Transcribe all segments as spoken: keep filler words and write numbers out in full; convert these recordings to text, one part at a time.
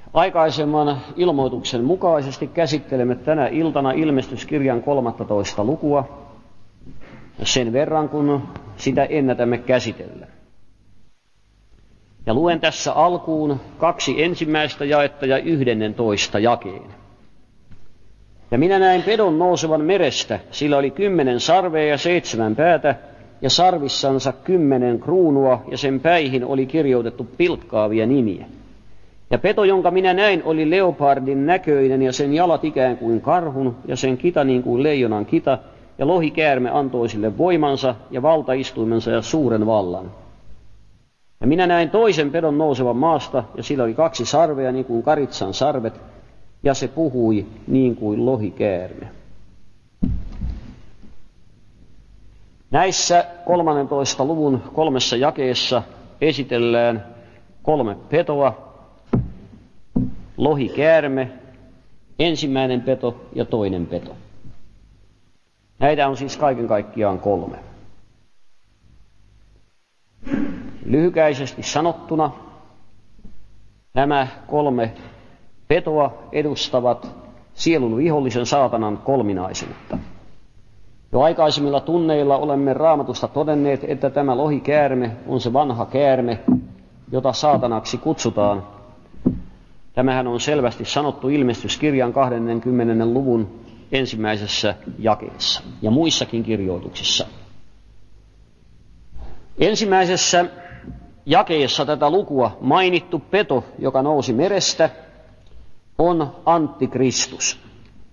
Aikaisemman ilmoituksen mukaisesti käsittelemme tänä iltana ilmestyskirjan kolmastoista lukua sen verran, kun sitä ennätämme käsitellä. Ja luen tässä alkuun kaksi ensimmäistä jaetta ja yhdennentoista jakeen. Ja minä näin pedon nousevan merestä, sillä oli kymmenen sarvea ja seitsemän päätä, ja sarvissansa kymmenen kruunua, ja sen päihin oli kirjoitettu pilkkaavia nimiä. Ja peto, jonka minä näin, oli leopardin näköinen, ja sen jalat ikään kuin karhun, ja sen kita niin kuin leijonan kita, ja lohikäärme antoi sille voimansa, ja valtaistuimensa ja suuren vallan. Ja minä näin toisen pedon nousevan maasta, ja sillä oli kaksi sarvea, niin kuin karitsan sarvet, ja se puhui niin kuin lohikäärme. Näissä kolmannentoista luvun kolmessa jakeessa esitellään kolme petoa, lohikäärme, ensimmäinen peto ja toinen peto. Näitä on siis kaiken kaikkiaan kolme. Lyhykäisesti sanottuna nämä kolme petoa edustavat sielun vihollisen saatanan kolminaisuutta. Jo aikaisemmilla tunneilla olemme Raamatusta todenneet, että tämä lohikäärme on se vanha käärme, jota saatanaksi kutsutaan. Tämähän on selvästi sanottu ilmestyskirjan kahdenkymmenen luvun ensimmäisessä jakeessa ja muissakin kirjoituksissa. Ensimmäisessä jakeessa tätä lukua mainittu peto, joka nousi merestä, on Antikristus.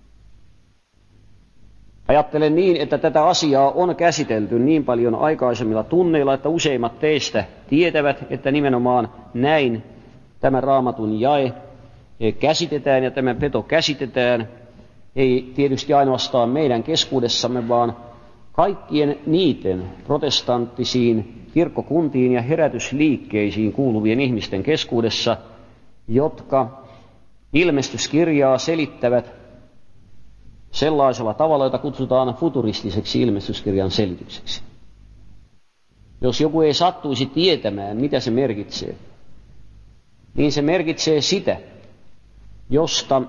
Ajattelen niin, että tätä asiaa on käsitelty niin paljon aikaisemmilla tunneilla, että useimmat teistä tietävät, että nimenomaan näin tämä Raamatun jae käsitetään ja tämä peto käsitetään. Ei tietysti ainoastaan meidän keskuudessamme, vaan kaikkien niiden protestanttisiin kirkkokuntiin ja herätysliikkeisiin kuuluvien ihmisten keskuudessa, jotka ilmestyskirjaa selittävät sellaisella tavalla, jota kutsutaan futuristiseksi ilmestyskirjan selitykseksi. Jos joku ei sattuisi tietämään, mitä se merkitsee, niin se merkitsee sitä, josta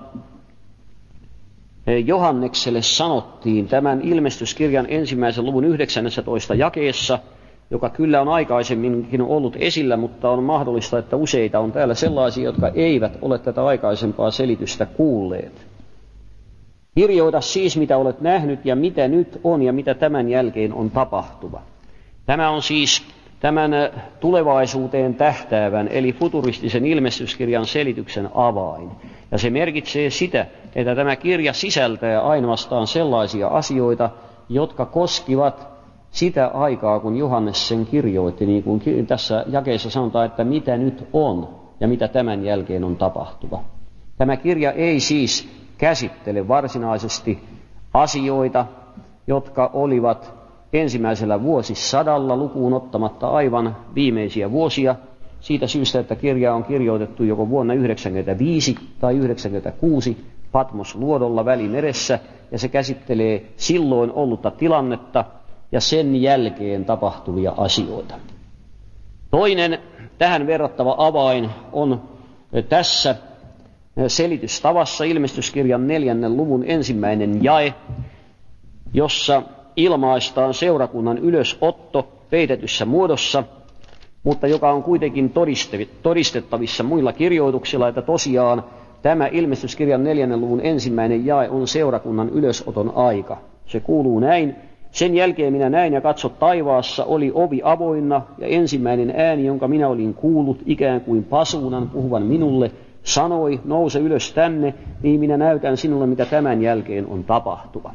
Johannekselle sanottiin tämän ilmestyskirjan ensimmäisen luvun yhdeksännentoista jakeessa, joka kyllä on aikaisemminkin ollut esillä, mutta on mahdollista, että useita on täällä sellaisia, jotka eivät ole tätä aikaisempaa selitystä kuulleet. Kirjoita siis, mitä olet nähnyt ja mitä nyt on ja mitä tämän jälkeen on tapahtuva. Tämä on siis tämän tulevaisuuteen tähtäävän eli futuristisen ilmestyskirjan selityksen avain. Ja se merkitsee sitä, että tämä kirja sisältää ainoastaan sellaisia asioita, jotka koskivat sitä aikaa, kun Johannes sen kirjoitti, niin kuin tässä jakeessa sanotaan, että mitä nyt on ja mitä tämän jälkeen on tapahtuva. Tämä kirja ei siis käsittele varsinaisesti asioita, jotka olivat ensimmäisellä vuosisadalla lukuun ottamatta aivan viimeisiä vuosia, siitä syystä, että kirja on kirjoitettu joko vuonna yhdeksänkymmentäviisi tai yhdeksänkymmentäkuusi Patmos-luodolla Välimeressä, ja se käsittelee silloin ollutta tilannetta ja sen jälkeen tapahtuvia asioita. Toinen tähän verrattava avain on tässä selitystavassa ilmestyskirjan neljännen luvun ensimmäinen jae, jossa ilmaistaan seurakunnan ylösotto peitetyssä muodossa, mutta joka on kuitenkin todistettavissa muilla kirjoituksilla, että tosiaan tämä ilmestyskirjan neljännen luvun ensimmäinen jae on seurakunnan ylösoton aika. Se kuuluu näin: sen jälkeen minä näin ja katso, taivaassa oli ovi avoinna, ja ensimmäinen ääni, jonka minä olin kuullut, ikään kuin pasuunan puhuvan minulle, sanoi, nouse ylös tänne, niin minä näytän sinulle, mitä tämän jälkeen on tapahtuva.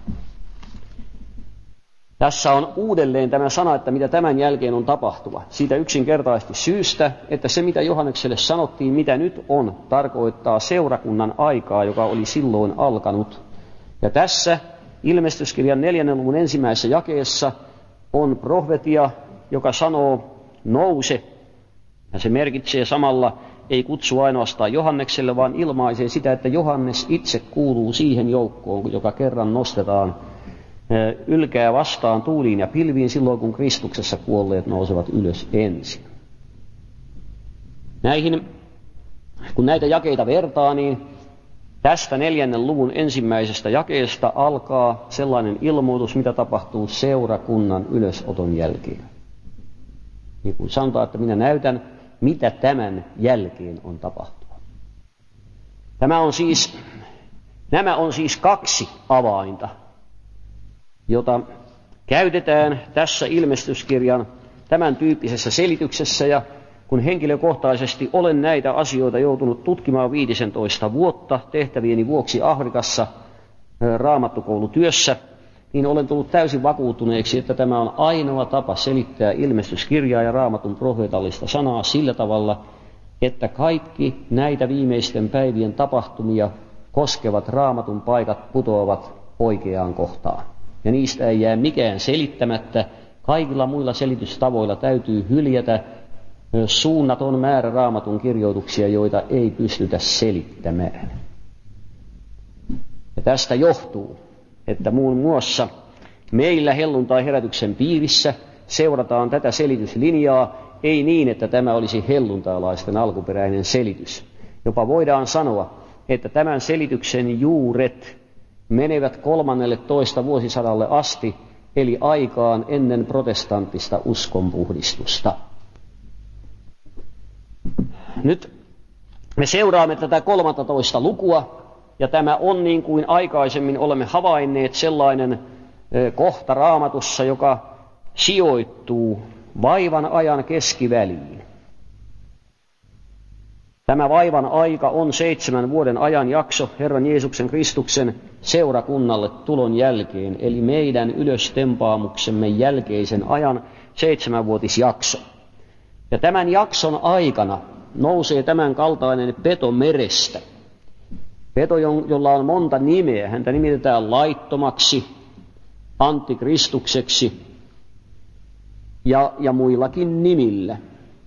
Tässä on uudelleen tämä sana, että mitä tämän jälkeen on tapahtuva. Siitä yksinkertaisesti syystä, että se mitä Johannekselle sanottiin, mitä nyt on, tarkoittaa seurakunnan aikaa, joka oli silloin alkanut. Ja tässä ilmestyskirjan neljännen luvun ensimmäisessä jakeessa on profetia, joka sanoo nouse. Ja se merkitsee samalla, ei kutsu ainoastaan Johannekselle, vaan ilmaisee sitä, että Johannes itse kuuluu siihen joukkoon, joka kerran nostetaan ylkää vastaan tuuliin ja pilviin silloin, kun Kristuksessa kuolleet nousevat ylös ensin. Näihin kun näitä jakeita vertaa, niin tästä neljännen luvun ensimmäisestä jakeesta alkaa sellainen ilmoitus, mitä tapahtuu seurakunnan ylösoton jälkeen. Niin kuin sanotaan, että minä näytän, mitä tämän jälkeen on tapahtunut. Tämä on siis, nämä on siis kaksi avainta, jota käytetään tässä ilmestyskirjan tämän tyyppisessä selityksessä, ja kun henkilökohtaisesti olen näitä asioita joutunut tutkimaan viisitoista vuotta tehtävieni vuoksi Afrikassa raamattukoulutyössä, niin olen tullut täysin vakuuttuneeksi, että tämä on ainoa tapa selittää ilmestyskirjaa ja raamatun profeetallista sanaa sillä tavalla, että kaikki näitä viimeisten päivien tapahtumia koskevat raamatun paikat putoavat oikeaan kohtaan. Ja niistä ei jää mikään selittämättä. Kaikilla muilla selitystavoilla täytyy hyljätä suunnaton määrä raamatun kirjoituksia, joita ei pystytä selittämään. Ja tästä johtuu, että muun muassa meillä helluntai-herätyksen piirissä seurataan tätä selityslinjaa, ei niin, että tämä olisi helluntailaisten alkuperäinen selitys. Jopa voidaan sanoa, että tämän selityksen juuret menevät kolmannelle toista vuosisadalle asti, eli aikaan ennen protestanttista uskonpuhdistusta. Nyt me seuraamme tätä kolmattatoista lukua, ja tämä on, niin kuin aikaisemmin olemme havainneet, sellainen kohta Raamatussa, joka sijoittuu vaivan ajan keskiväliin. Tämä vaivan aika on seitsemän vuoden ajan jakso Herran Jeesuksen Kristuksen seurakunnalle tulon jälkeen, eli meidän ylöstempaamuksemme jälkeisen ajan seitsemänvuotisjakso. Ja tämän jakson aikana nousee tämän kaltainen peto merestä. Peto, jolla on monta nimeä. Häntä nimitetään laittomaksi, antikristukseksi ja, ja muillakin nimillä.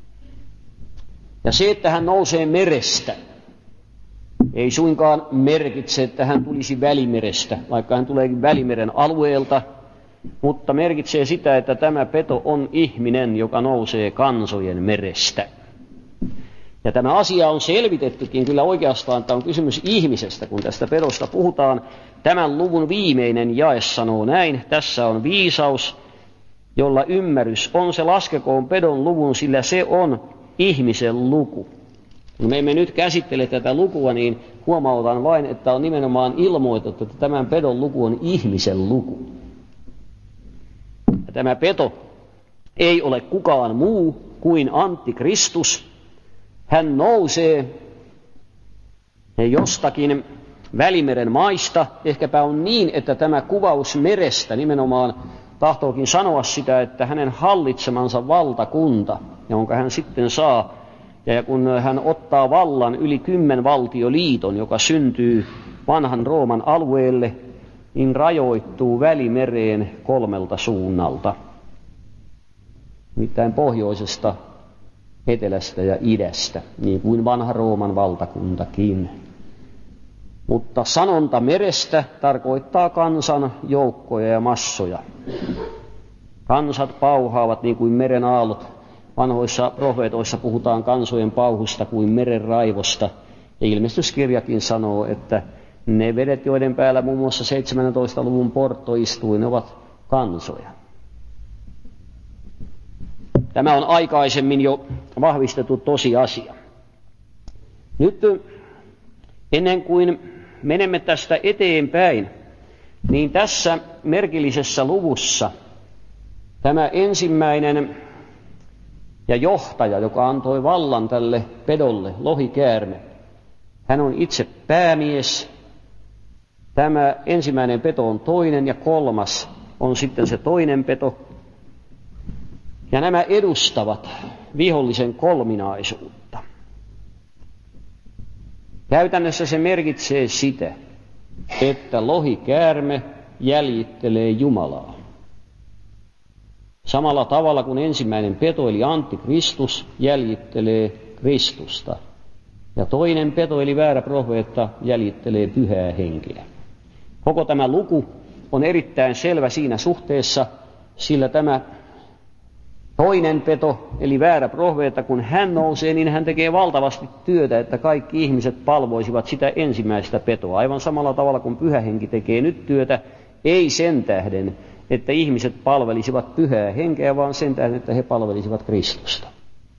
Ja se, että hän nousee merestä, ei suinkaan merkitse, että hän tulisi Välimerestä, vaikka hän tuleekin Välimeren alueelta, mutta merkitsee sitä, että tämä peto on ihminen, joka nousee kansojen merestä. Ja tämä asia on selvitettykin kyllä oikeastaan, että on kysymys ihmisestä, kun tästä pedosta puhutaan. Tämän luvun viimeinen jae sanoo näin: tässä on viisaus, jolla ymmärrys on, se laskekoon pedon luvun, sillä se on ihmisen luku. Kun me emme nyt käsittele tätä lukua, niin huomautan vain, että on nimenomaan ilmoitettu, että tämän pedon luku on ihmisen luku. Ja tämä peto ei ole kukaan muu kuin antikristus. Hän nousee jostakin Välimeren maista. Ehkäpä on niin, että tämä kuvaus merestä nimenomaan tahtookin sanoa sitä, että hänen hallitsemansa valtakunta, jonka hän sitten saa, ja kun hän ottaa vallan yli kymmenvaltioliiton, joka syntyy vanhan Rooman alueelle, niin rajoittuu Välimereen kolmelta suunnalta. Nimittäin pohjoisesta, etelästä ja idästä, niin kuin vanha Rooman valtakuntakin. Mutta sanonta merestä tarkoittaa kansan joukkoja ja massoja. Kansat pauhaavat niin kuin meren aallot. Vanhoissa profeetoissa puhutaan kansojen pauhusta kuin meren raivosta. Ja ilmestyskirjakin sanoo, että ne vedet, joiden päällä muun muassa seitsemäntoista luvun Porto istui, ne ovat kansoja. Tämä on aikaisemmin jo vahvistettu tosiasia. Nyt ennen kuin menemme tästä eteenpäin, niin tässä merkillisessä luvussa tämä ensimmäinen ja johtaja, joka antoi vallan tälle pedolle, lohikäärme, hän on itse päämies. Tämä ensimmäinen peto on toinen ja kolmas on sitten se toinen peto. Ja nämä edustavat vihollisen kolminaisuutta. Käytännössä se merkitsee sitä, että lohikäärme jäljittelee Jumalaa. Samalla tavalla kuin ensimmäinen peto eli antikristus jäljittelee Kristusta. Ja toinen peto eli väärä profeetta jäljittelee pyhää henkeä. Koko tämä luku on erittäin selvä siinä suhteessa, sillä tämä Toinen peto, eli väärä profeetta, kun hän nousee, niin hän tekee valtavasti työtä, että kaikki ihmiset palvoisivat sitä ensimmäistä petoa. Aivan samalla tavalla kuin Pyhä Henki tekee nyt työtä, ei sen tähden, että ihmiset palvelisivat Pyhää Henkeä, vaan sen tähden, että he palvelisivat Kristusta.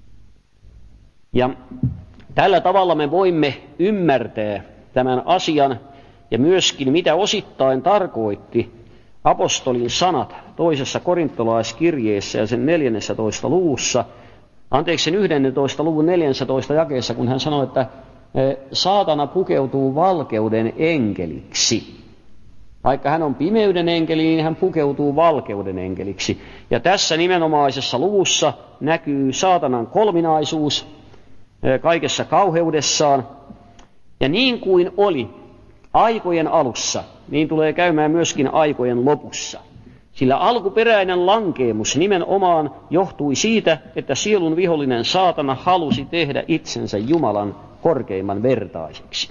Ja tällä tavalla me voimme ymmärtää tämän asian ja myöskin mitä osittain tarkoitti apostolin sanat toisessa korintolaiskirjeessä ja sen neljännessä luvussa, anteeksi sen yhdennentoista luvun neljännessä jakeessa, kun hän sanoi, että saatana pukeutuu valkeuden enkeliksi. Vaikka hän on pimeyden enkeli, niin hän pukeutuu valkeuden enkeliksi. Ja tässä nimenomaisessa luvussa näkyy saatanan kolminaisuus kaikessa kauheudessaan. Ja niin kuin oli aikojen alussa, niin tulee käymään myöskin aikojen lopussa. Sillä alkuperäinen lankeemus nimenomaan johtui siitä, että sielun vihollinen saatana halusi tehdä itsensä Jumalan korkeimman vertaiseksi.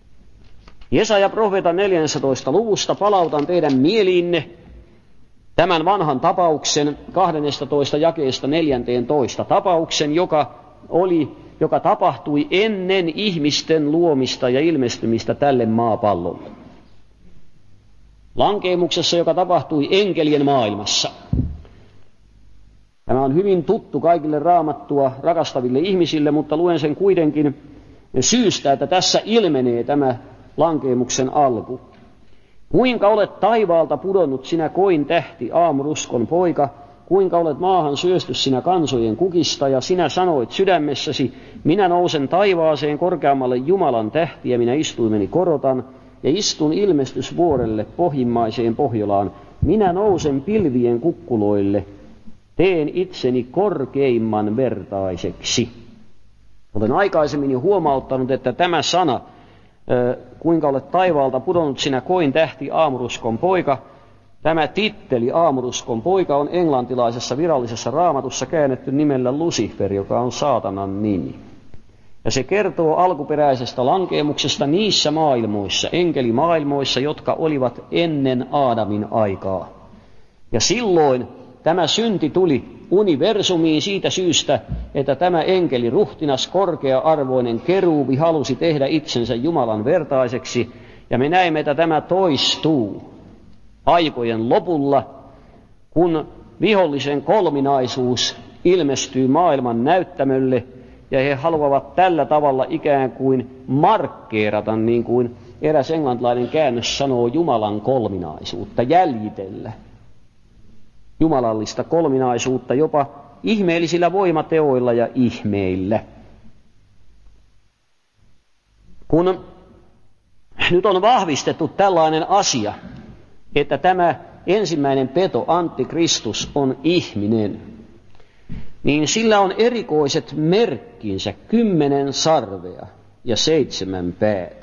Jesaja profeetan neljännentoista luvusta palautan teidän mieliinne tämän vanhan tapauksen kahdennestatoista jakeesta neljänteentoista tapauksen, joka oli, joka tapahtui ennen ihmisten luomista ja ilmestymistä tälle maapallolle. Lankeemuksessa, joka tapahtui enkelien maailmassa. Tämä on hyvin tuttu kaikille Raamattua rakastaville ihmisille, mutta luen sen kuitenkin syystä, että tässä ilmenee tämä lankeemuksen alku. Kuinka olet taivaalta pudonnut sinä koin tähti, aamuruskon poika, kuinka olet maahan syösty sinä kansojen kukista, ja sinä sanoit sydämessäsi, minä nousen taivaaseen korkeammalle Jumalan tähtiä, ja minä istuimeni korotan, ja istun ilmestysvuorelle pohjimmaiseen Pohjolaan. Minä nousen pilvien kukkuloille, teen itseni korkeimman vertaiseksi. Olen aikaisemmin jo huomauttanut, että tämä sana, kuinka olet taivaalta pudonnut sinä koin tähti, aamuruskon poika, tämä titteli aamuruskon poika on englantilaisessa virallisessa raamatussa käännetty nimellä Lucifer, joka on saatanan nimi. Ja se kertoo alkuperäisestä lankeemuksesta niissä maailmoissa, enkelimaailmoissa, jotka olivat ennen Aadamin aikaa. Ja silloin tämä synti tuli universumiin siitä syystä, että tämä enkeli ruhtinas, korkea-arvoinen keruuvi halusi tehdä itsensä Jumalan vertaiseksi. Ja me näemme, että tämä toistuu aikojen lopulla, kun vihollisen kolminaisuus ilmestyy maailman näyttämölle, ja he haluavat tällä tavalla ikään kuin markkeerata, niin kuin eräs englantilainen käännös sanoo, Jumalan kolminaisuutta, jäljitellä jumalallista kolminaisuutta jopa ihmeellisillä voimateoilla ja ihmeillä. Kun nyt on vahvistettu tällainen asia, että tämä ensimmäinen peto, antikristus, on ihminen, niin sillä on erikoiset merkkinsä, kymmenen sarvea ja seitsemän päätä.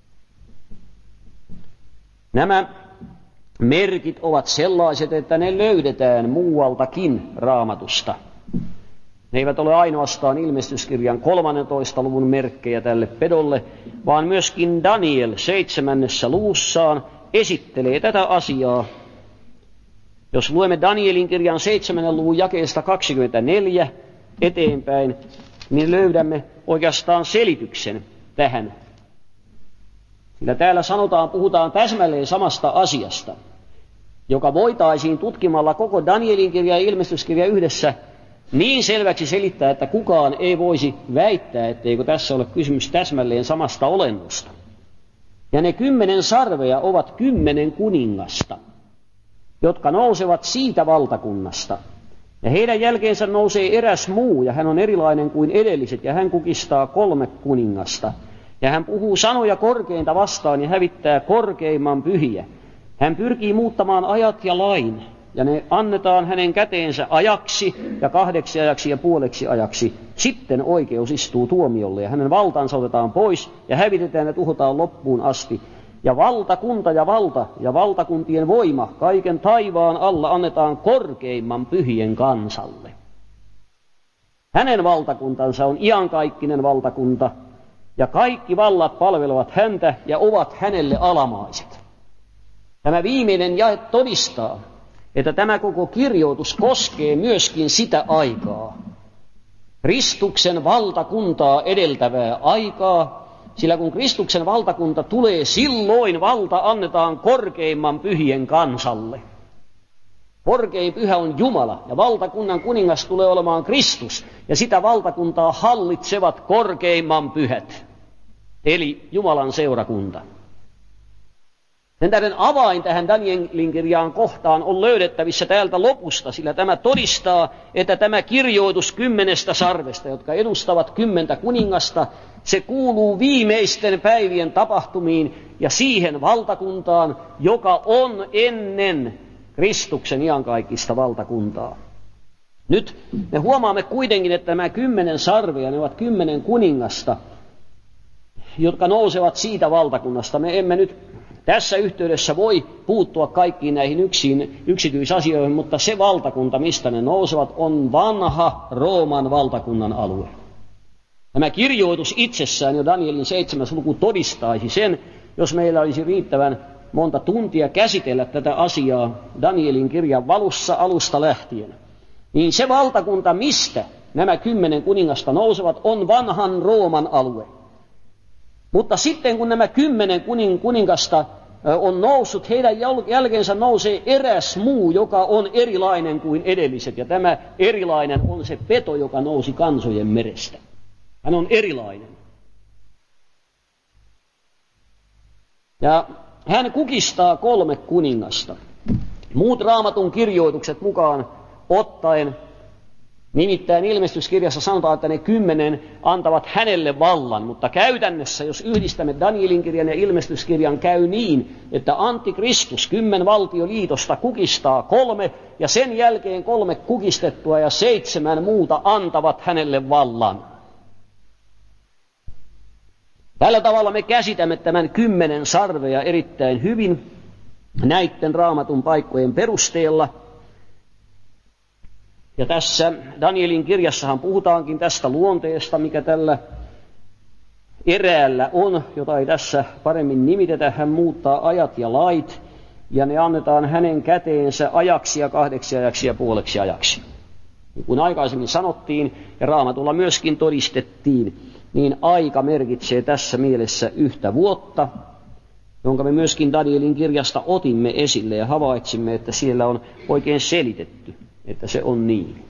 Nämä merkit ovat sellaiset, että ne löydetään muualtakin Raamatusta. Ne eivät ole ainoastaan ilmestyskirjan kolmannentoista luvun merkkejä tälle pedolle, vaan myöskin Daniel seitsemännessä luvussaan esittelee tätä asiaa. Jos luemme Danielin kirjan seitsemännen luvun jakeesta kaksikymmentäneljä eteenpäin, niin löydämme oikeastaan selityksen tähän. Sillä täällä sanotaan, puhutaan täsmälleen samasta asiasta, joka voitaisiin tutkimalla koko Danielin kirja ja ilmestyskirja yhdessä niin selväksi selittää, että kukaan ei voisi väittää, etteikö tässä ole kysymys täsmälleen samasta olennosta. Ja ne kymmenen sarvea ovat kymmenen kuningasta, jotka nousevat siitä valtakunnasta. Ja heidän jälkeensä nousee eräs muu, ja hän on erilainen kuin edelliset, ja hän kukistaa kolme kuningasta. Ja hän puhuu sanoja korkeinta vastaan ja hävittää korkeimman pyhiä. Hän pyrkii muuttamaan ajat ja lain, ja ne annetaan hänen käteensä ajaksi ja kahdeksi ajaksi ja puoleksi ajaksi. Sitten oikeus istuu tuomiolle, ja hänen valtansa otetaan pois, ja hävitetään ja tuhotaan loppuun asti. Ja valtakunta ja valta ja valtakuntien voima kaiken taivaan alla annetaan korkeimman pyhien kansalle. Hänen valtakuntansa on iankaikkinen valtakunta, ja kaikki vallat palvelevat häntä ja ovat hänelle alamaiset. Tämä viimeinen jae todistaa, että tämä koko kirjoitus koskee myöskin sitä aikaa, Kristuksen valtakuntaa edeltävää aikaa, sillä kun Kristuksen valtakunta tulee, silloin valta annetaan korkeimman pyhien kansalle. Korkein pyhä on Jumala, ja valtakunnan kuningas tulee olemaan Kristus, ja sitä valtakuntaa hallitsevat korkeimman pyhät, eli Jumalan seurakunta. Sen tähden avain tähän Danielin kirjaan kohtaan on löydettävissä täältä lopusta, sillä tämä todistaa, että tämä kirjoitus kymmenestä sarvesta, jotka edustavat kymmentä kuningasta, se kuuluu viimeisten päivien tapahtumiin ja siihen valtakuntaan, joka on ennen Kristuksen iankaikkista valtakuntaa. Nyt me huomaamme kuitenkin, että nämä kymmenen sarvea, ne ovat kymmenen kuningasta, jotka nousevat siitä valtakunnasta. Me emme nyt tässä yhteydessä voi puuttua kaikkiin näihin yksin, yksityisasioihin, mutta se valtakunta, mistä ne nousevat, on vanha Rooman valtakunnan alue. Tämä kirjoitus itsessään, jo Danielin seitsemäs luku, todistaisi sen, jos meillä olisi riittävän monta tuntia käsitellä tätä asiaa Danielin kirjan valussa alusta lähtien. Niin se valtakunta, mistä nämä kymmenen kuningasta nousevat, on vanhan Rooman alue. Mutta sitten kun nämä kymmenen kuning, kuningasta on noussut, heidän jälkeensä nousee eräs muu, joka on erilainen kuin edelliset. Ja tämä erilainen on se peto, joka nousi kansojen merestä. Hän on erilainen. Ja hän kukistaa kolme kuningasta. Muut Raamatun kirjoitukset mukaan ottaen, nimittäin ilmestyskirjassa sanotaan, että ne kymmenen antavat hänelle vallan, mutta käytännössä, jos yhdistämme Danielin kirjan ja ilmestyskirjan, käy niin, että Antikristus kymmenvaltioliitosta kukistaa kolme, ja sen jälkeen kolme kukistettua ja seitsemän muuta antavat hänelle vallan. Tällä tavalla me käsitämme tämän kymmenen sarvea erittäin hyvin näiden Raamatun paikkojen perusteella. Ja tässä Danielin kirjassahan puhutaankin tästä luonteesta, mikä tällä eräällä on, jota ei tässä paremmin nimitetä. Hän muuttaa ajat ja lait, ja ne annetaan hänen käteensä ajaksi ja kahdeksi ajaksi ja puoleksi ajaksi. Niin kuin aikaisemmin sanottiin, ja Raamatulla myöskin todistettiin, niin aika merkitsee tässä mielessä yhtä vuotta, jonka me myöskin Danielin kirjasta otimme esille ja havaitsimme, että siellä on oikein selitetty, että se on niin.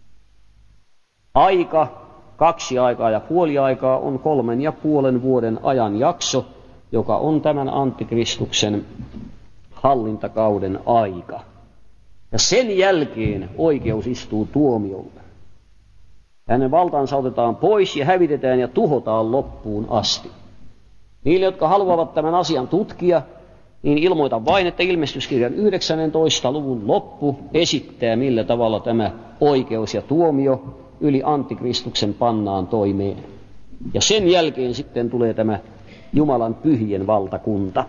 Aika, kaksi aikaa ja puoli aikaa on kolmen ja puolen vuoden ajan jakso, joka on tämän Antikristuksen hallintakauden aika. Ja sen jälkeen oikeus istuu tuomiolle. Hänen valtansa otetaan pois ja hävitetään ja tuhotaan loppuun asti. Niille, jotka haluavat tämän asian tutkia, niin ilmoitan vain, että ilmestyskirjan yhdeksännentoista luvun loppu esittää, millä tavalla tämä oikeus ja tuomio yli Antikristuksen pannaan toimeen. Ja sen jälkeen sitten tulee tämä Jumalan pyhien valtakunta.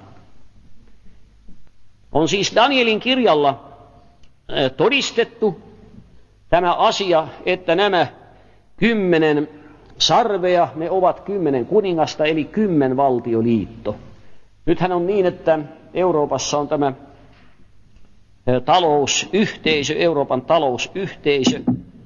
On siis Danielin kirjalla todistettu tämä asia, että nämä kymmenen sarvea, ne ovat kymmenen kuningasta, eli kymmenvaltioliitto. Nythän on niin, että Euroopassa on tämä talousyhteisö, Euroopan talousyhteisö,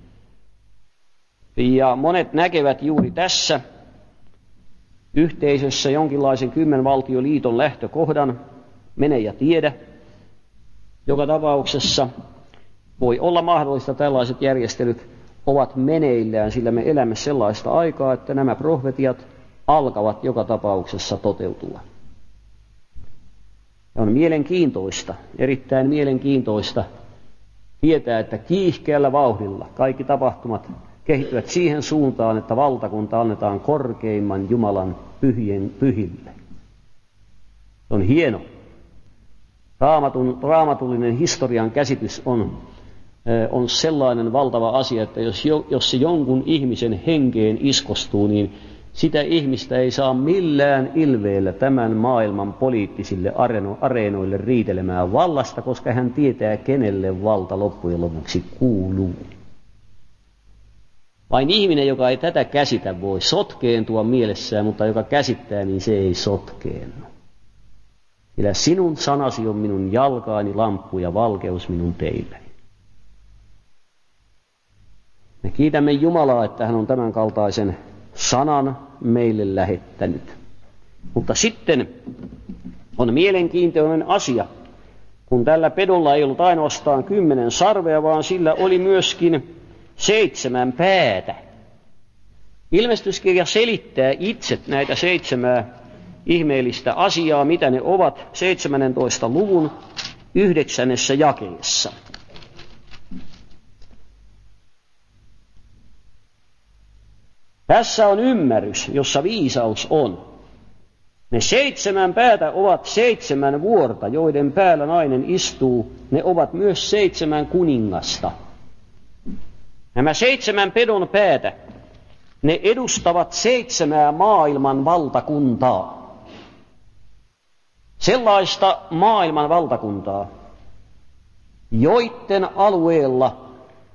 ja monet näkevät juuri tässä yhteisössä jonkinlaisen kymmenvaltioliiton lähtökohdan, mene ja tiedä. Joka tapauksessa voi olla mahdollista, tällaiset järjestelyt ovat meneillään, sillä me elämme sellaista aikaa, että nämä profetiat alkavat joka tapauksessa toteutua. Ja on mielenkiintoista, erittäin mielenkiintoista tietää, että kiihkeällä vauhdilla kaikki tapahtumat kehittyvät siihen suuntaan, että valtakunta annetaan korkeimman Jumalan pyhien pyhille. Se on hieno. Raamatun, raamatullinen historian käsitys on, on sellainen valtava asia, että jos, jo, jos se jonkun ihmisen henkeen iskostuu, niin sitä ihmistä ei saa millään ilveellä tämän maailman poliittisille areeno, areenoille riitelemään vallasta, koska hän tietää, kenelle valta loppujen lopuksi kuuluu. Vain ihminen, joka ei tätä käsitä, voi sotkeentua mielessään, mutta joka käsittää, niin se ei sotkeennu. Sillä sinun sanasi on minun jalkaani lamppu ja valkeus minun teilläni. Me kiitämme Jumalaa, että hän on tämän kaltaisen sanan meille lähettänyt. Mutta sitten on mielenkiintoinen asia, kun tällä pedolla ei ollut ainoastaan kymmenen sarvea, vaan sillä oli myöskin seitsemän päätä. Ilmestyskirja selittää itse näitä seitsemää ihmeellistä asiaa, mitä ne ovat seitsemäntoista luvun yhdeksännessä jakeessa. Tässä on ymmärrys, jossa viisaus on. Ne seitsemän päätä ovat seitsemän vuorta, joiden päällä nainen istuu. Ne ovat myös seitsemän kuningasta. Nämä seitsemän pedon päätä, ne edustavat seitsemää maailman valtakuntaa. Sellaista maailman valtakuntaa, joiden alueella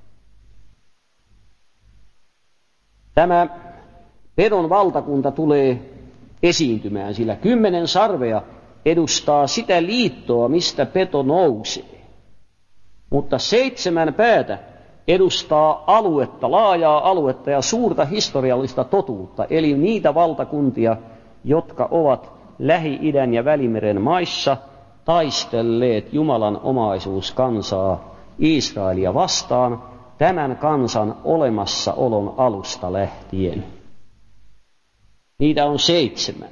tämä pedon valtakunta tulee esiintymään, sillä kymmenen sarvea edustaa sitä liittoa, mistä peto nousee. Mutta seitsemän päätä edustaa aluetta, laajaa aluetta ja suurta historiallista totuutta, eli niitä valtakuntia, jotka ovat Lähi-idän ja Välimeren maissa taistelleet Jumalan omaisuuskansaa Israelia vastaan tämän kansan olemassaolon alusta lähtien. Niitä on seitsemän,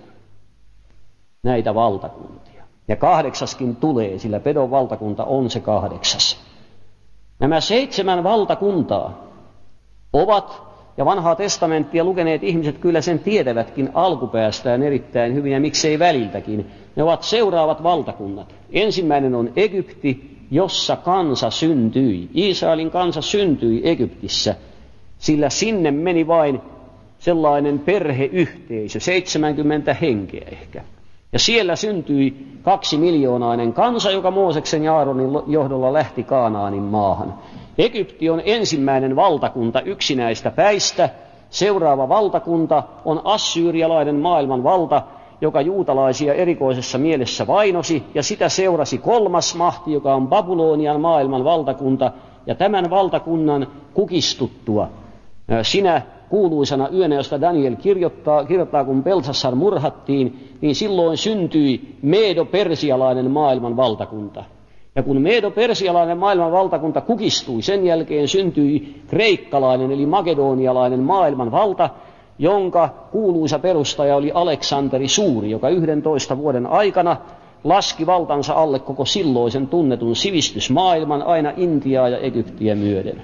näitä valtakuntia. Ja kahdeksaskin tulee, sillä pedon valtakunta on se kahdeksas. Nämä seitsemän valtakuntaa ovat, ja vanhaa testamenttia lukeneet ihmiset kyllä sen tietävätkin alkupäästään erittäin hyvin, ja miksei väliltäkin. Ne ovat seuraavat valtakunnat. Ensimmäinen on Egypti, jossa kansa syntyi. Israelin kansa syntyi Egyptissä, sillä sinne meni vain sellainen perheyhteisö, seitsemänkymmentä henkeä ehkä. Ja siellä syntyi kaksi miljoonainen kansa, joka Mooseksen ja Aaronin johdolla lähti Kaanaanin maahan. Egypti on ensimmäinen valtakunta yksinäistä päistä. Seuraava valtakunta on assyrialainen maailman valta, joka juutalaisia erikoisessa mielessä vainosi, ja sitä seurasi kolmas mahti, joka on Babylonian maailman valtakunta, ja tämän valtakunnan kukistuttua sinä kuuluisana yönä, josta Daniel kirjoittaa, kirjoittaa, kun Belsassar murhattiin, niin silloin syntyi medo-persialainen maailman valtakunta. Ja kun medo-persialainen maailman valtakunta kukistui, sen jälkeen syntyi kreikkalainen eli makedonialainen maailman valta, jonka kuuluisa perustaja oli Aleksanteri Suuri, joka yhdentoista vuoden aikana laski valtansa alle koko silloisen tunnetun sivistysmaailman aina Intiaa ja Egyptiä myöden.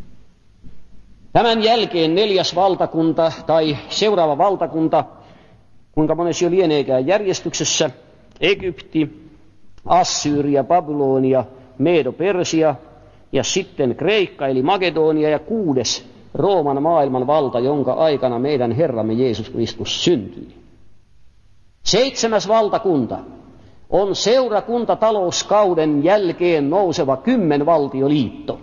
Tämän jälkeen neljäs valtakunta tai seuraava valtakunta, kuinka monessa jo lieneekään järjestyksessä, Egypti, Assyria, Babylonia, Medo-Persia ja sitten Kreikka eli Makedonia ja kuudes Rooman maailman valta, jonka aikana meidän Herramme Jeesus Kristus syntyi. Seitsemäs valtakunta on seurakuntatalouskauden jälkeen nouseva kymmenvaltioliitto.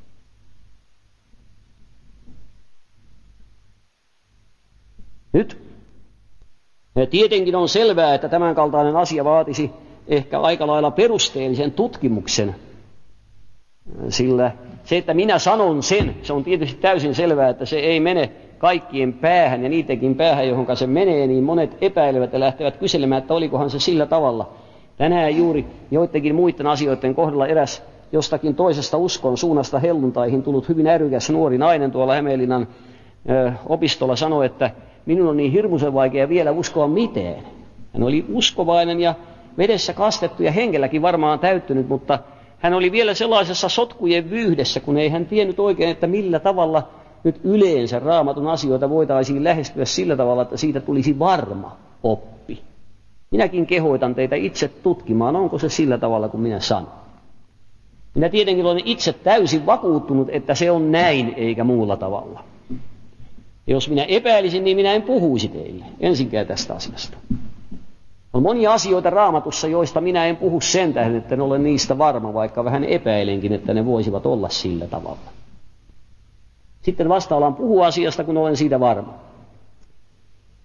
Nyt tietenkin on selvää, että tämänkaltainen asia vaatisi ehkä aika lailla perusteellisen tutkimuksen, sillä se, että minä sanon sen, se on tietysti täysin selvää, että se ei mene kaikkien päähän ja niidenkin päähän, johon se menee, niin monet epäilevät ja lähtevät kyselemään, että olikohan se sillä tavalla. Tänään juuri joidenkin muiden asioiden kohdalla eräs jostakin toisesta uskon suunnasta helluntaihin tullut hyvin ärykäs nuori nainen tuolla Hämeenlinnan ö, opistolla sanoi, että minun on niin hirmuisen vaikea vielä uskoa mitään. Hän oli uskovainen ja vedessä kastettu ja hengelläkin varmaan täyttynyt, mutta hän oli vielä sellaisessa sotkujen vyydessä, kun ei hän tiennyt oikein, että millä tavalla nyt yleensä Raamatun asioita voitaisiin lähestyä sillä tavalla, että siitä tulisi varma oppi. Minäkin kehoitan teitä itse tutkimaan, onko se sillä tavalla kuin minä sanon. Minä tietenkin olen itse täysin vakuuttunut, että se on näin eikä muulla tavalla. Ja jos minä epäilisin, niin minä en puhuisi teille ensinkään tästä asiasta. On monia asioita Raamatussa, joista minä en puhu sen tähden, että en ole niistä varma, vaikka vähän epäilenkin, että ne voisivat olla sillä tavalla. Sitten vasta alan puhua asiasta, kun olen siitä varma.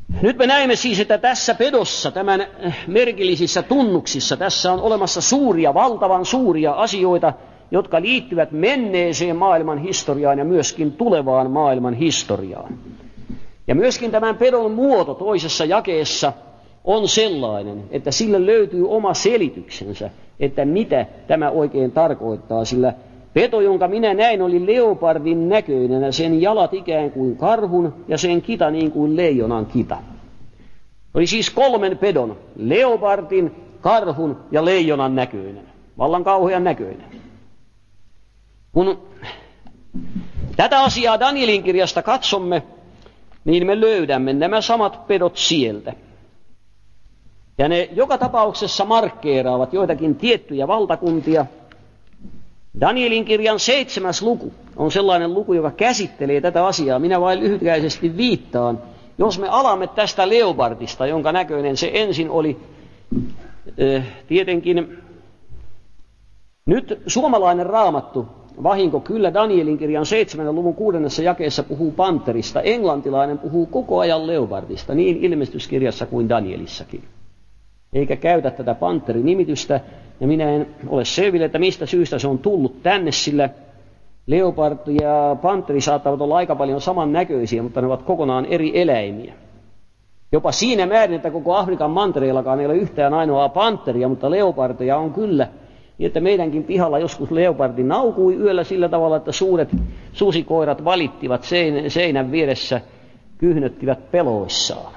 Nyt me näemme siis, että tässä pedossa, tämän merkillisissä tunnuksissa, tässä on olemassa suuria, valtavan suuria asioita, jotka liittyvät menneeseen maailman historiaan ja myöskin tulevaan maailman historiaan. Ja myöskin tämän pedon muoto toisessa jakeessa on sellainen, että sille löytyy oma selityksensä, että mitä tämä oikein tarkoittaa, sillä peto, jonka minä näin, oli leopardin näköinen ja sen jalat ikään kuin karhun ja sen kita niin kuin leijonan kita. Oli siis kolmen pedon, leopardin, karhun ja leijonan näköinen, vallan kauhean näköinen. Kun tätä asiaa Danielin kirjasta katsomme, niin me löydämme nämä samat pedot sieltä. Ja ne joka tapauksessa markkeeraavat joitakin tiettyjä valtakuntia. Danielin kirjan seitsemäs luku on sellainen luku, joka käsittelee tätä asiaa. Minä vain lyhykäisesti viittaan. Jos me alamme tästä leopardista, jonka näköinen se ensin oli, äh, tietenkin nyt suomalainen raamattu, vahinko kyllä, Danielin kirjan seitsemännen luvun kuudennessa jakeessa puhuu panterista. Englantilainen puhuu koko ajan leopardista, niin ilmestyskirjassa kuin Danielissakin. Eikä käytä tätä panteri-nimitystä, ja minä en ole selville, että mistä syystä se on tullut tänne, sillä leopardi ja panteri saattavat olla aika paljon samannäköisiä, mutta ne ovat kokonaan eri eläimiä. Jopa siinä määrin, että koko Afrikan mantereillakaan ei ole yhtään ainoaa panteria, mutta leopardeja on kyllä. Niin, että meidänkin pihalla joskus leopardi naukui yöllä sillä tavalla, että suuret susikoirat valittivat seinän vieressä, kyhnöttivät peloissaan.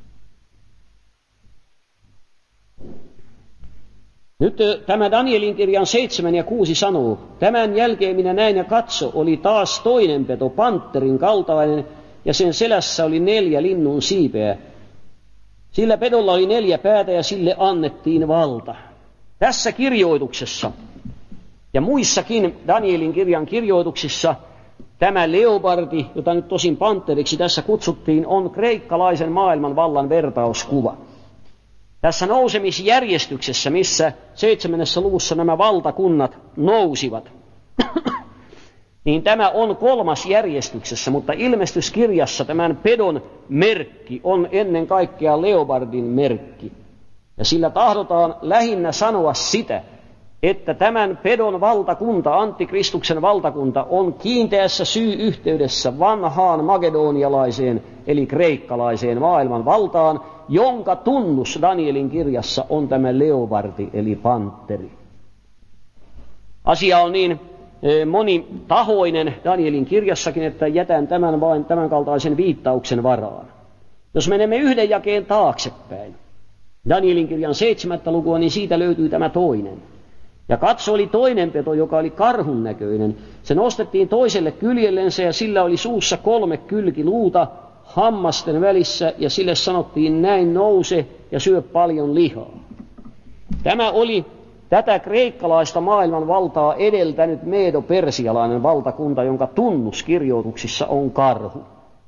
Nyt tämä Danielin kirjan seitsemän ja kuusi sanoo, tämän jälkeen minä näin ja katso, oli taas toinen peto, pantterin kaltainen, ja sen selässä oli neljä linnun siipeä. Sillä pedolla oli neljä päätä ja sille annettiin valta. Tässä kirjoituksessa ja muissakin Danielin kirjan kirjoituksissa tämä leopardi, jota nyt tosin panteriksi tässä kutsuttiin, on kreikkalaisen maailman vallan vertauskuva. Tässä nousemisjärjestyksessä, missä seitsemännessä luvussa nämä valtakunnat nousivat, niin tämä on kolmas järjestyksessä, mutta ilmestyskirjassa tämän pedon merkki on ennen kaikkea leopardin merkki. Ja sillä tahdotaan lähinnä sanoa sitä, että tämän pedon valtakunta, antikristuksen valtakunta, on kiinteässä syy-yhteydessä vanhaan makedonialaiseen eli kreikkalaiseen maailman valtaan, jonka tunnus Danielin kirjassa on tämä leopardi eli pantteri. Asia on niin monitahoinen Danielin kirjassakin, että jätän tämän vain tämän kaltaisen viittauksen varaan. Jos menemme yhden jakeen taaksepäin, Danielin kirjan seitsemättä lukua, niin siitä löytyy tämä toinen. Ja katso oli toinen peto, joka oli karhun näköinen. Se nostettiin toiselle kyljellensä ja sillä oli suussa kolme kylkiluuta hammasten välissä ja sille sanottiin näin nouse ja syö paljon lihaa. Tämä oli tätä kreikkalaista maailman valtaa edeltänyt medo-persialainen valtakunta, jonka tunnuskirjoituksissa on karhu.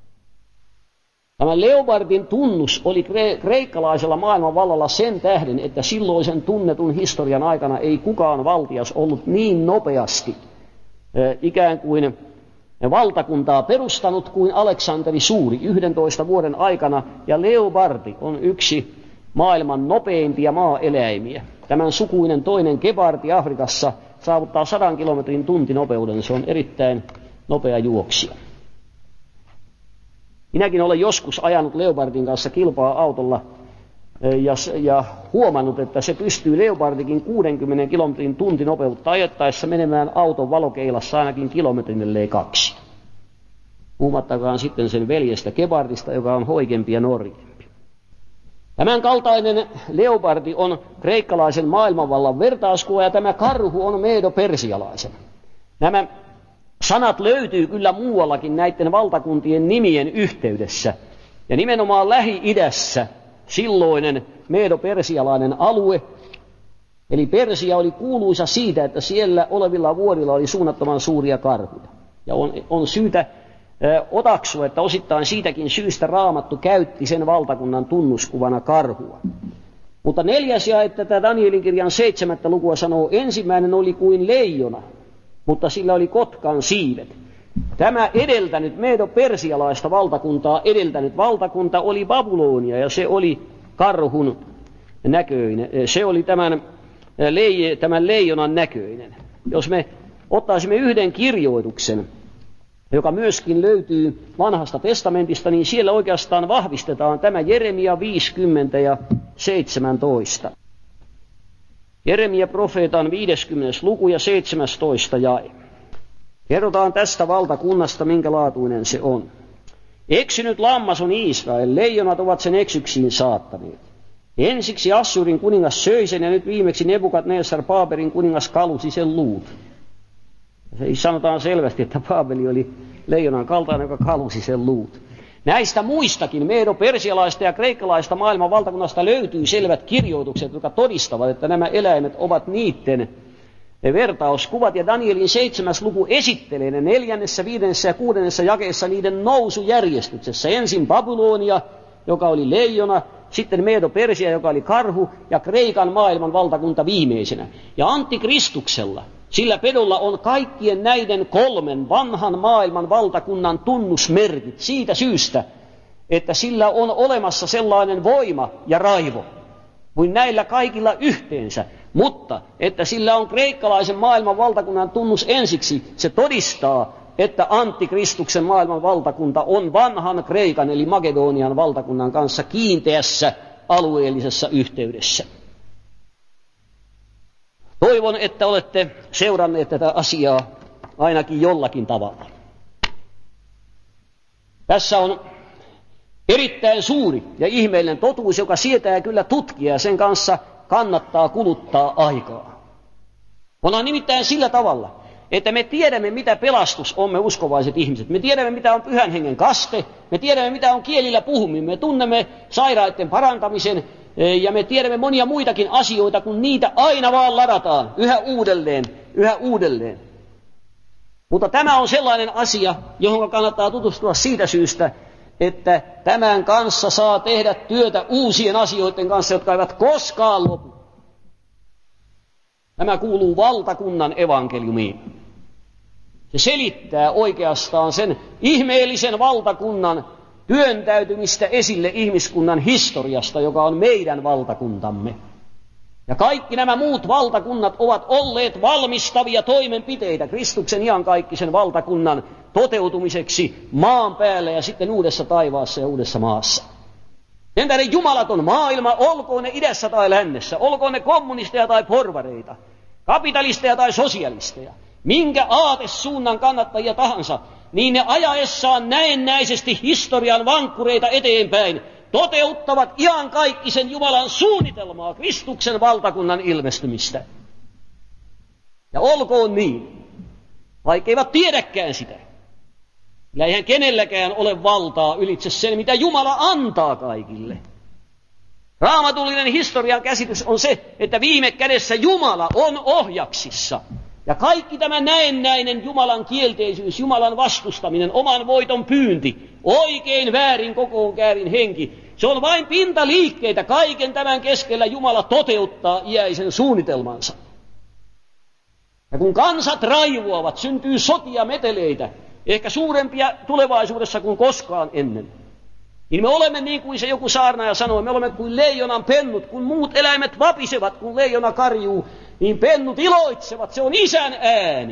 Tämä leopardin tunnus oli kreikkalaisella maailman vallalla sen tähden, että silloisen tunnetun historian aikana ei kukaan valtias ollut niin nopeasti ikään kuin valtakuntaa perustanut kuin Aleksanteri Suuri yhdentoista vuoden aikana, ja leopardi on yksi maailman nopeimpia maaeläimiä. Tämän sukuinen toinen gepardi Afrikassa saavuttaa sadan kilometrin tuntinopeuden, se on erittäin nopea juoksija. Minäkin olen joskus ajanut leopardin kanssa kilpaa autolla ja, ja huomannut, että se pystyy leopardikin kuudenkymmenen kilometrin tuntinopeutta ajettaessa menemään auton valokeilassa ainakin kilometrin ellei kaksi. Puhumattakaan sitten sen veljestä gepardista, joka on hoikempi ja norjempi. Tämän kaltainen leopardi on kreikkalaisen maailmanvallan vertauskuva ja tämä karhu on medo-persialaisen. Nämä sanat löytyy kyllä muuallakin näiden valtakuntien nimien yhteydessä. Ja nimenomaan Lähi-idässä silloinen medo-persialainen alue, eli Persia oli kuuluisa siitä, että siellä olevilla vuorilla oli suunnattoman suuria karhuja. Ja on, on syytä ö, otaksua, että osittain siitäkin syystä Raamattu käytti sen valtakunnan tunnuskuvana karhua. Mutta neljäs jae tätä Danielin kirjan seitsemättä lukua sanoo, ensimmäinen oli kuin leijona, mutta sillä oli kotkan siivet. Tämä edeltänyt, medo-persialaista valtakuntaa edeltänyt valtakunta oli Babylonia, ja se oli karhun näköinen. Se oli tämän, tämän leijonan näköinen. Jos me ottaisimme yhden kirjoituksen, joka myöskin löytyy Vanhasta testamentista, niin siellä oikeastaan vahvistetaan tämä Jeremia viisikymmentä ja seitsemäntoista. Jeremia profeetan viideskymmenes luku ja seitsemästoista jae. Kerrotaan tästä valtakunnasta, minkä laatuinen se on. Eksynyt lammas on Israel, leijonat ovat sen eksyksiin saattaneet. Ensiksi Assurin kuningas söi sen, ja nyt viimeksi Nebukadnessar Baaberin kuningas kalusi sen luut. Se sanotaan selvästi, että Baabeli oli leijonan kaltainen, joka kalusi sen luut. Näistä muistakin medo-persialaista ja kreikkalaista maailman valtakunnasta löytyy selvät kirjoitukset, jotka todistavat, että nämä eläimet ovat niiden vertauskuvat. Ja Danielin seitsemäs luku esittelee ne neljännessä, viidennessä ja kuudennessa jakeessa niiden nousujärjestyksessä. Ensin Babylonia, joka oli leijona, sitten Medo-Persia, joka oli karhu, ja Kreikan maailman valtakunta viimeisenä. Ja Antikristuksella, sillä pedolla on kaikkien näiden kolmen vanhan maailman valtakunnan tunnusmerkit siitä syystä, että sillä on olemassa sellainen voima ja raivo kuin näillä kaikilla yhteensä, mutta että sillä on kreikkalaisen maailman valtakunnan tunnus ensiksi. Se todistaa, että Antikristuksen maailman valtakunta on vanhan Kreikan eli Makedonian valtakunnan kanssa kiinteässä alueellisessa yhteydessä. Toivon, että olette seuranneet tätä asiaa ainakin jollakin tavalla. Tässä on erittäin suuri ja ihmeellinen totuus, joka sietää kyllä tutkia, ja sen kanssa kannattaa kuluttaa aikaa. On nimittäin sillä tavalla, että me tiedämme, mitä pelastus on, me uskovaiset ihmiset. Me tiedämme, mitä on pyhän hengen kaste, me tiedämme, mitä on kielillä puhuminen, me tunnemme sairaiden parantamisen, ja me tiedämme monia muitakin asioita, kun niitä aina vaan ladataan yhä uudelleen, yhä uudelleen. Mutta tämä on sellainen asia, johon kannattaa tutustua siitä syystä, että tämän kanssa saa tehdä työtä uusien asioiden kanssa, jotka eivät koskaan lopu. Tämä kuuluu valtakunnan evankeliumiin. Se selittää oikeastaan sen ihmeellisen valtakunnan työntäytymistä esille ihmiskunnan historiasta, joka on meidän valtakuntamme. Ja kaikki nämä muut valtakunnat ovat olleet valmistavia toimenpiteitä Kristuksen iankaikkisen valtakunnan toteutumiseksi maan päällä ja sitten uudessa taivaassa ja uudessa maassa. Sen tähden jumalaton maailma, olkoon ne idässä tai lännessä, olkoon ne kommunisteja tai porvareita, kapitalisteja tai sosialisteja, minkä aatesuunnan kannattajia tahansa, niin ne ajaessaan näennäisesti historian vankkureita eteenpäin toteuttavat iankaikkisen Jumalan suunnitelmaa, Kristuksen valtakunnan ilmestymistä. Ja olkoon niin, vaikka eivät tiedäkään sitä. Sillä eihän kenelläkään ole valtaa ylitse sen, mitä Jumala antaa kaikille. Raamatullinen historian käsitys on se, että viime kädessä Jumala on ohjaksissa. Ja kaikki tämä näennäinen Jumalan kielteisyys, Jumalan vastustaminen, oman voiton pyynti, oikein väärin kokoon käärin henki, se on vain pintaliikkeitä. Kaiken tämän keskellä Jumala toteuttaa iäisen suunnitelmansa. Ja kun kansat raivoavat, syntyy sotia meteleitä, ehkä suurempia tulevaisuudessa kuin koskaan ennen, niin me olemme niin kuin se joku saarnaaja sanoi, me olemme kuin leijonan pennut, kun muut eläimet vapisevat, kun leijona karjuu, niin pennut iloitsevat, se on isän ääni.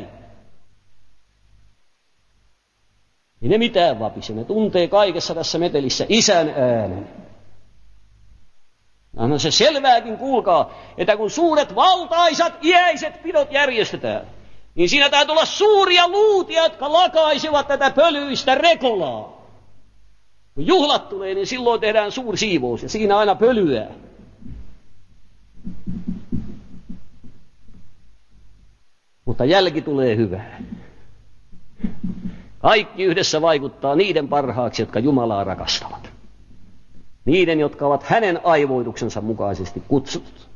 Ei ne mitään vapise, ne tuntee kaikessa tässä metelissä isän äänen. Anna se selvääkin, kuulkaa, että kun suuret valtaisat iäiset pidot järjestetään, niin siinä täytyy olla suuria luutia, jotka lakaisevat tätä pölyistä rekolaa. Kun juhlat tulee, niin silloin tehdään suuri siivous ja siinä aina pölyää. Mutta jälki tulee hyvää. Kaikki yhdessä vaikuttaa niiden parhaaksi, jotka Jumalaa rakastavat. Niiden, jotka ovat hänen aivoituksensa mukaisesti kutsutut.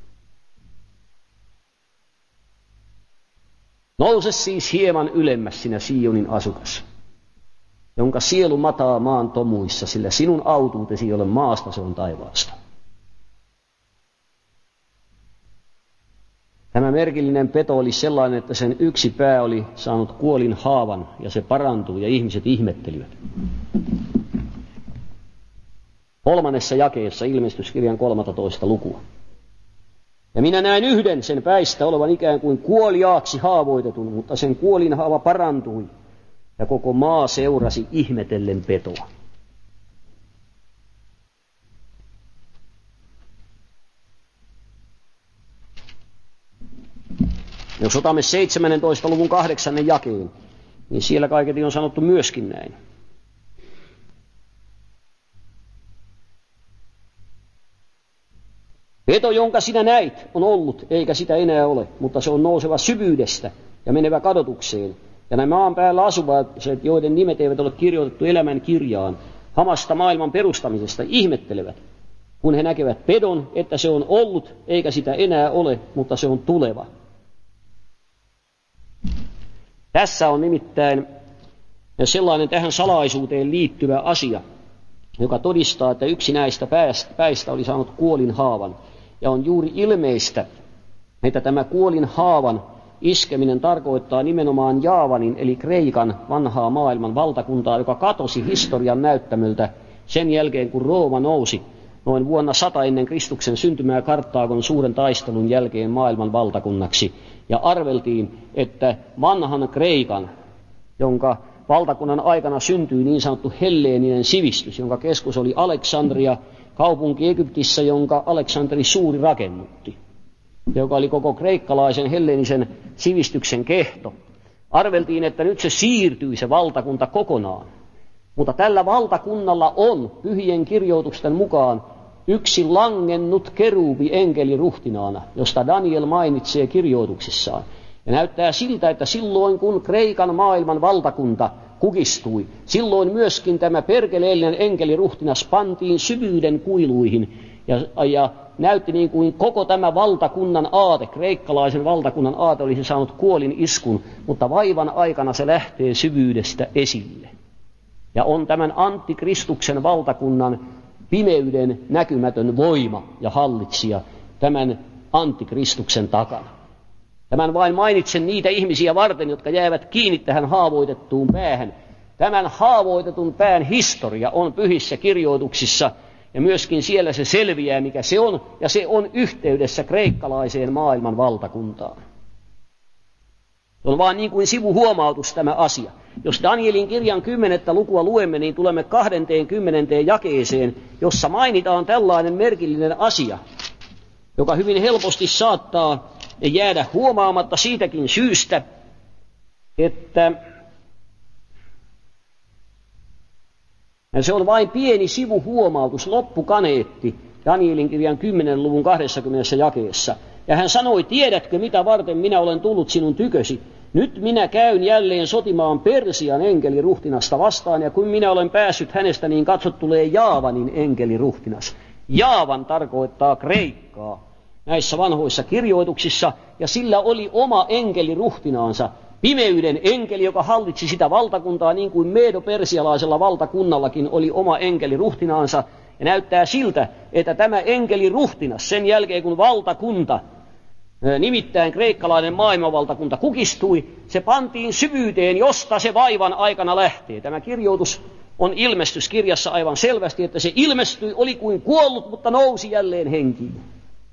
Nouse siis hieman ylemmäs sinä Sionin asukas, jonka sielu mataa maan tomuissa, sillä sinun autuutesi ei ole maasta, se on taivaasta. Tämä merkillinen peto oli sellainen, että sen yksi pää oli saanut kuolin haavan ja se parantui ja ihmiset ihmettelivät. Kolmannessa jakeessa ilmestyskirjan kolmastoista lukua. Ja minä näin yhden sen päistä olevan ikään kuin kuoliaaksi haavoitetun, mutta sen kuolin haava parantui ja koko maa seurasi ihmetellen petoa. Jos otamme seitsemäntoista luvun kahdeksannen jakeen, niin siellä kaiketi on sanottu myöskin näin. Peto, jonka sinä näit, on ollut, eikä sitä enää ole, mutta se on nouseva syvyydestä ja menevä kadotukseen. Ja nämä maan päällä asuvat, joiden nimet eivät ole kirjoitettu elämän kirjaan, hamasta maailman perustamisesta, ihmettelevät, kun he näkevät pedon, että se on ollut, eikä sitä enää ole, mutta se on tuleva. Tässä on nimittäin sellainen tähän salaisuuteen liittyvä asia, joka todistaa, että yksi näistä päistä oli saanut kuolin haavan. Ja on juuri ilmeistä, että tämä kuolin haavan iskeminen tarkoittaa nimenomaan Jaavanin eli Kreikan vanhaa maailman valtakuntaa, joka katosi historian näyttämöltä sen jälkeen, kun Rooma nousi noin vuonna sata ennen Kristuksen syntymää Karttaagon suuren taistelun jälkeen maailman valtakunnaksi. Ja arveltiin, että vanhan Kreikan, jonka valtakunnan aikana syntyi niin sanottu helleeninen sivistys, jonka keskus oli Aleksandria, kaupunki Egyptissä, jonka Aleksanteri Suuri rakennutti, joka oli koko kreikkalaisen helleenisen sivistyksen kehto. Arveltiin, että nyt se siirtyi se valtakunta kokonaan. Mutta tällä valtakunnalla on pyhien kirjoitusten mukaan yksi langennut kerubi enkeli ruhtinaana, josta Daniel mainitsee kirjoituksissaan. Ja näyttää siltä, että silloin kun Kreikan maailman valtakunta kukistui, silloin myöskin tämä perkeleellinen enkeli ruhtinas pantiin syvyyden kuiluihin ja, ja näytti niin kuin koko tämä valtakunnan aate, kreikkalaisen valtakunnan aate olisi saanut kuolin iskun, mutta vaivan aikana se lähtee syvyydestä esille. Ja on tämän antikristuksen valtakunnan pimeyden näkymätön voima ja hallitsija tämän antikristuksen takana. Tämän vain mainitsen niitä ihmisiä varten, jotka jäävät kiinni tähän haavoitettuun päähän. Tämän haavoitetun pään historia on pyhissä kirjoituksissa ja myöskin siellä se selviää, mikä se on, ja se on yhteydessä kreikkalaiseen maailman valtakuntaan. Se on vaan niin kuin sivuhuomautus tämä asia. Jos Danielin kirjan kymmenettä lukua luemme, niin tulemme kahdenteen kymmenenteen jakeeseen, jossa mainitaan tällainen merkillinen asia, joka hyvin helposti saattaa jäädä huomaamatta siitäkin syystä, että se on vain pieni sivuhuomautus, loppukaneetti Danielin kirjan kymmenen luvun kahdeskymmenes jakeessa. Ja hän sanoi, tiedätkö mitä varten minä olen tullut sinun tykösi? Nyt minä käyn jälleen sotimaan Persian enkeliruhtinasta vastaan, ja kun minä olen päässyt hänestä, niin katsot tulee Jaavanin enkeliruhtinas. Jaavan tarkoittaa Kreikkaa näissä vanhoissa kirjoituksissa, ja sillä oli oma enkeliruhtinaansa, pimeyden enkeli, joka hallitsi sitä valtakuntaa, niin kuin medo-persialaisella valtakunnallakin oli oma enkeliruhtinaansa. Ja näyttää siltä, että tämä enkeliruhtinas sen jälkeen, kun valtakunta, nimittäin kreikkalainen maailmanvaltakunta kukistui, se pantiin syvyyteen, josta se vaivan aikana lähtee. Tämä kirjoitus on ilmestyskirjassa aivan selvästi, että se ilmestyi, oli kuin kuollut, mutta nousi jälleen henkiin.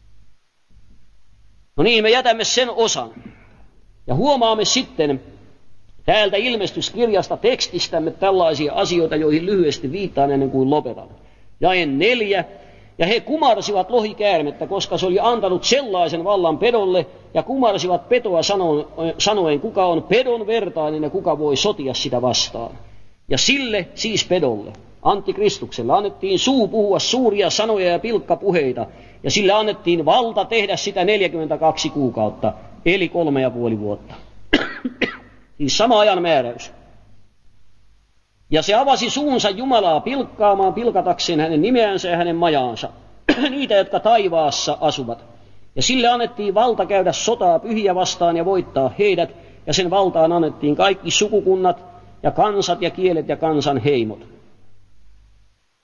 No niin, me jätämme sen osan. Ja huomaamme sitten täältä ilmestyskirjasta tekstistämme tällaisia asioita, joihin lyhyesti viittaan ennen kuin lopetan. Jae neljä. Ja he kumarsivat lohikäärmettä, koska se oli antanut sellaisen vallan pedolle, ja kumarsivat petoa sanoen, kuka on pedon vertainen ja kuka voi sotia sitä vastaan. Ja sille, siis pedolle, antikristukselle, annettiin suu puhua suuria sanoja ja pilkkapuheita, ja sille annettiin valta tehdä sitä neljäkymmentäkaksi kuukautta, eli kolme ja puoli vuotta. Siis sama ajan määräys. Ja se avasi suunsa Jumalaa pilkkaamaan, pilkatakseen hänen nimeänsä ja hänen majaansa, niitä, jotka taivaassa asuvat. Ja sille annettiin valta käydä sotaa pyhiä vastaan ja voittaa heidät, ja sen valtaan annettiin kaikki sukukunnat ja kansat ja kielet ja kansan heimot.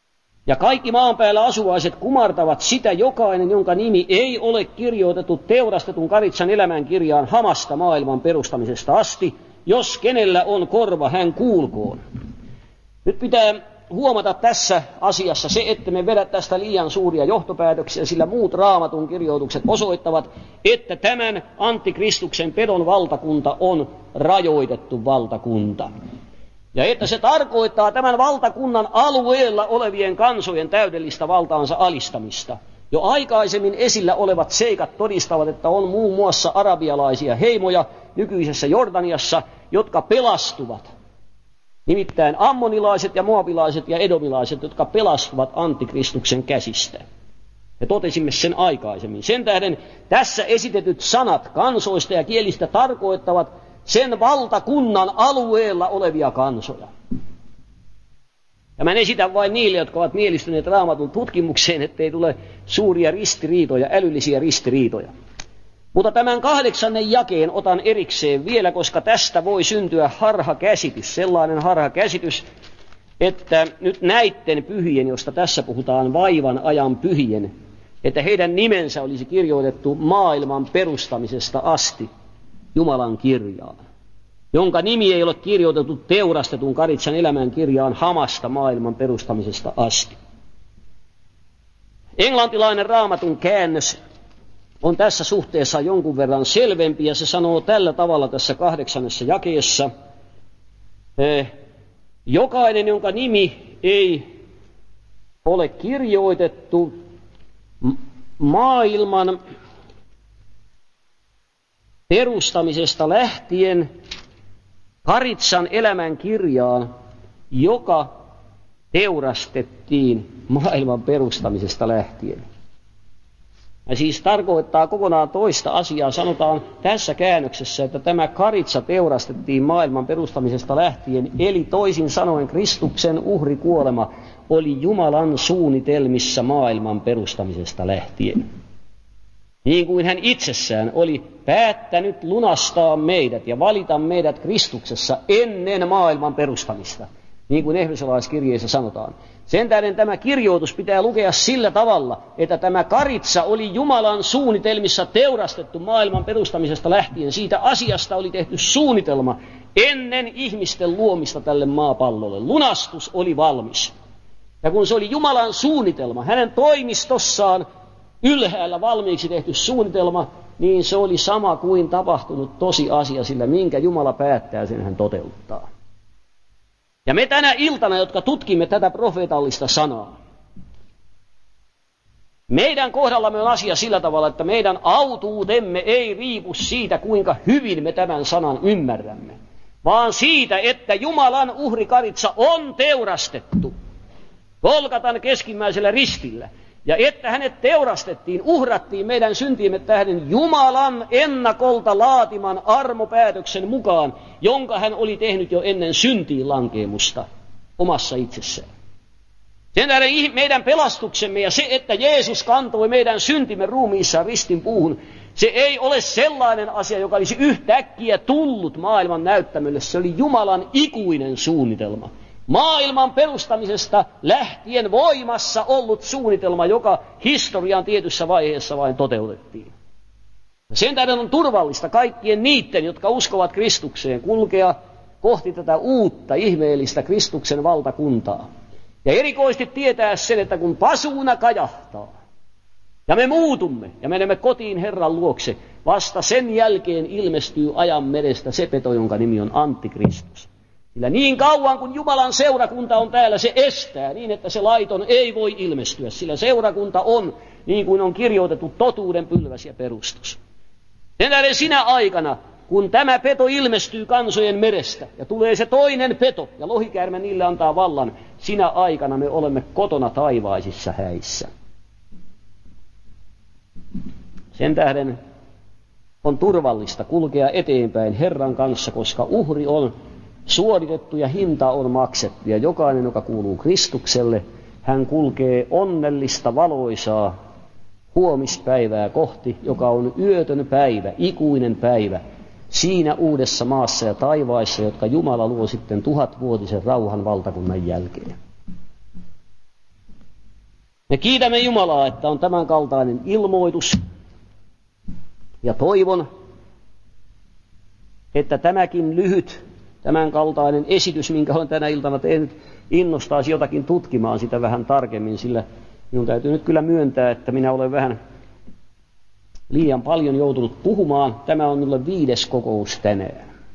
Ja kaikki maan päällä asuvaiset kumartavat sitä jokainen, jonka nimi ei ole kirjoitettu teurastetun karitsan elämänkirjaan hamasta maailman perustamisesta asti. Jos kenellä on korva, hän kuulkoon. Nyt pitää huomata tässä asiassa se, että me vedä tästä liian suuria johtopäätöksiä, sillä muut Raamatun kirjoitukset osoittavat, että tämän antikristuksen pedon valtakunta on rajoitettu valtakunta. Ja että se tarkoittaa tämän valtakunnan alueella olevien kansojen täydellistä valtaansa alistamista. Jo aikaisemmin esillä olevat seikat todistavat, että on muun muassa arabialaisia heimoja nykyisessä Jordaniassa, jotka pelastuvat. Nimittäin ammonilaiset ja moabilaiset ja edomilaiset, jotka pelastuvat antikristuksen käsistä. Me totesimme sen aikaisemmin. Sen tähden tässä esitetyt sanat kansoista ja kielistä tarkoittavat sen valtakunnan alueella olevia kansoja. Ja mä esitän vain niille, jotka ovat mielistyneet Raamatun tutkimukseen, ettei tule suuria ristiriitoja, älyllisiä ristiriitoja. Mutta tämän kahdeksannen jakeen otan erikseen vielä, koska tästä voi syntyä harhakäsitys, sellainen harhakäsitys, että nyt näitten pyhien, josta tässä puhutaan vaivan ajan pyhien, että heidän nimensä olisi kirjoitettu maailman perustamisesta asti Jumalan kirjaan, jonka nimi ei ole kirjoitettu teurastetun karitsan elämän kirjaan hamasta maailman perustamisesta asti. Englantilainen Raamatun käännös on tässä suhteessa jonkun verran selvempi, ja se sanoo tällä tavalla tässä kahdeksannessa jakeessa. Eh, jokainen, jonka nimi ei ole kirjoitettu maailman perustamisesta lähtien karitsan elämän kirjaan, joka teurastettiin maailman perustamisesta lähtien. Ja siis tarkoittaa kokonaan toista asiaa. Sanotaan tässä käännöksessä, että tämä karitsa teurastettiin maailman perustamisesta lähtien, eli toisin sanoen Kristuksen uhrikuolema oli Jumalan suunnitelmissa maailman perustamisesta lähtien. Niin kuin hän itsessään oli päättänyt lunastaa meidät ja valita meidät Kristuksessa ennen maailman perustamista, niin kuin Efesolaiskirjeessä sanotaan. Sen tähden tämä kirjoitus pitää lukea sillä tavalla, että tämä karitsa oli Jumalan suunnitelmissa teurastettu maailman perustamisesta lähtien. Siitä asiasta oli tehty suunnitelma ennen ihmisten luomista tälle maapallolle. Lunastus oli valmis. Ja kun se oli Jumalan suunnitelma, hänen toimistossaan ylhäällä valmiiksi tehty suunnitelma, niin se oli sama kuin tapahtunut tosiasia, sillä minkä Jumala päättää, sen hän toteuttaa. Ja me tänä iltana, jotka tutkimme tätä profeetallista sanaa, meidän kohdallamme on asia sillä tavalla, että meidän autuutemme ei riipu siitä, kuinka hyvin me tämän sanan ymmärrämme, vaan siitä, että Jumalan uhrikaritsa on teurastettu Golgatan keskimmäisellä ristillä. Ja että hänet teurastettiin, uhrattiin meidän syntiimme tähden Jumalan ennakolta laatiman armopäätöksen mukaan, jonka hän oli tehnyt jo ennen syntiin lankeemusta omassa itsessään. Sen tähden meidän pelastuksemme ja se, että Jeesus kantoi meidän syntimme ruumiissaan ristin puuhun, se ei ole sellainen asia, joka olisi yhtäkkiä tullut maailman näyttämölle. Se oli Jumalan ikuinen suunnitelma. Maailman perustamisesta lähtien voimassa ollut suunnitelma, joka historian tietyssä vaiheessa vain toteutettiin. Sen tähden on turvallista kaikkien niiden, jotka uskovat Kristukseen, kulkea kohti tätä uutta ihmeellistä Kristuksen valtakuntaa. Ja erikoisesti tietää sen, että kun pasuuna kajahtaa ja me muutumme ja menemme kotiin Herran luokse, vasta sen jälkeen ilmestyy ajan merestä se peto, jonka nimi on Antikristus. Sillä niin kauan kuin Jumalan seurakunta on täällä, se estää niin, että se laiton ei voi ilmestyä. Sillä seurakunta on, niin kuin on kirjoitettu, totuuden pylväs ja perustus. Sen tähden sinä aikana, kun tämä peto ilmestyy kansojen merestä, ja tulee se toinen peto, ja lohikäärme niille antaa vallan, sinä aikana me olemme kotona taivaisissa häissä. Sen tähden on turvallista kulkea eteenpäin Herran kanssa, koska uhri on suoritettu ja hinta on maksettu, ja jokainen, joka kuuluu Kristukselle, hän kulkee onnellista valoisaa huomispäivää kohti, joka on yötön päivä, ikuinen päivä, siinä uudessa maassa ja taivaissa, jotka Jumala luo sitten tuhatvuotisen rauhan valtakunnan jälkeen. Me kiitämme Jumalaa, että on tämän kaltainen ilmoitus, ja toivon, että tämäkin lyhyt, tämän kaltainen esitys, minkä olen tänä iltana tehnyt, innostaisi jotakin tutkimaan sitä vähän tarkemmin, sillä minun täytyy nyt kyllä myöntää, että minä olen vähän liian paljon joutunut puhumaan. Tämä on minulle viides kokous tänään.